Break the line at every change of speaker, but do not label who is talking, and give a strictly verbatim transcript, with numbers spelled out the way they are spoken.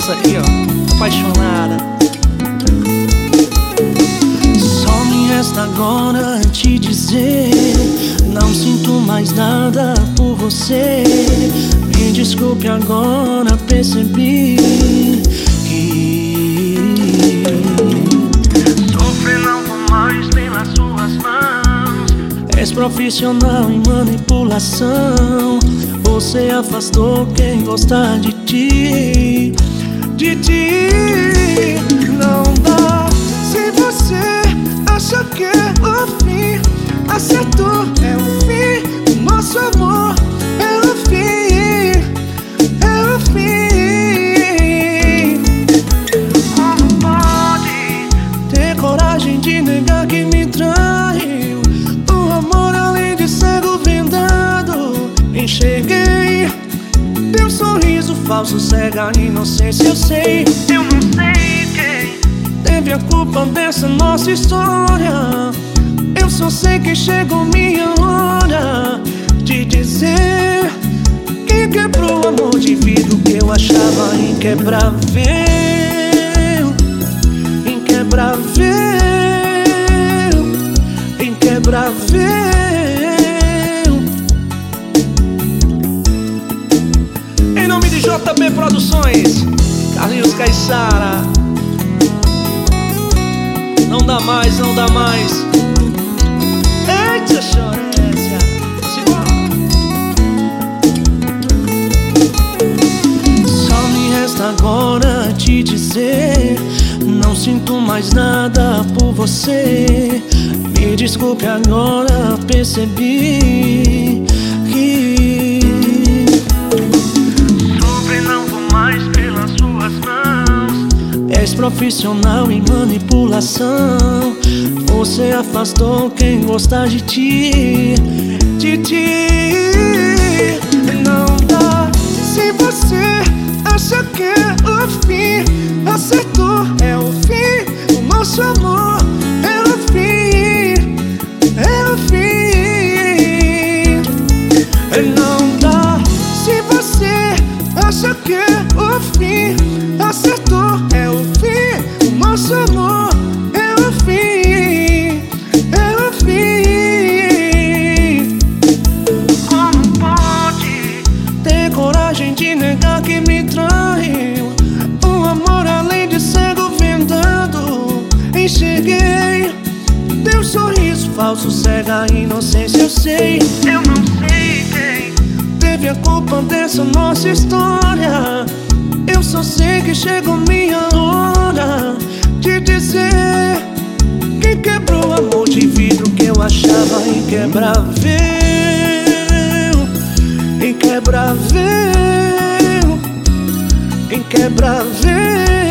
essa aqui, ó, apaixonada. Só me resta agora te dizer, não sinto mais nada por você. Me desculpe agora, percebi que sofrer não vou mais pelas suas mãos. És profissional em manipulação. Você afastou quem gosta de ti, de ti. Não dá. Se você acha que é o fim, acertou, é o fim. O nosso amor é o fim, é o fim. Como pode ter coragem de negar que me traiu? O amor além de cego vendado, enxerguei. Teu sorriso falso cega a inocência. Eu sei, eu não sei quem teve a culpa dessa nossa história. Eu só sei que chegou minha hora de dizer que quebrou o amor de vidro que eu achava inquebrável, inquebrável, inquebrável. Em nome de J B Produções, Carlinhos Caissara. Não dá mais, não dá mais. Eita, chorência. Só me resta agora te dizer, não sinto mais nada por você. Me desculpe agora, percebi que sofrer não vou mais pelas suas mãos. És profissional em manipulação. Você afastou quem gosta de ti, de ti. Não dá. Se você acha que é o fim, acertou, é o fim. O nosso amor é o fim, é o fim. Não dá. Se você acha que é o fim, acertou, é o fim. O nosso amor é o fim, é o fim. Como pode ter coragem de negar que me traiu? O amor além de cego vendado, enxerguei. Teu sorriso falso cega a inocência. Eu sei, eu não sei quem teve a culpa dessa nossa história. Eu só sei que chegou minha hora de dizer que quebrou o amor de vidro que eu achava inquebrável, inquebrável, inquebrável.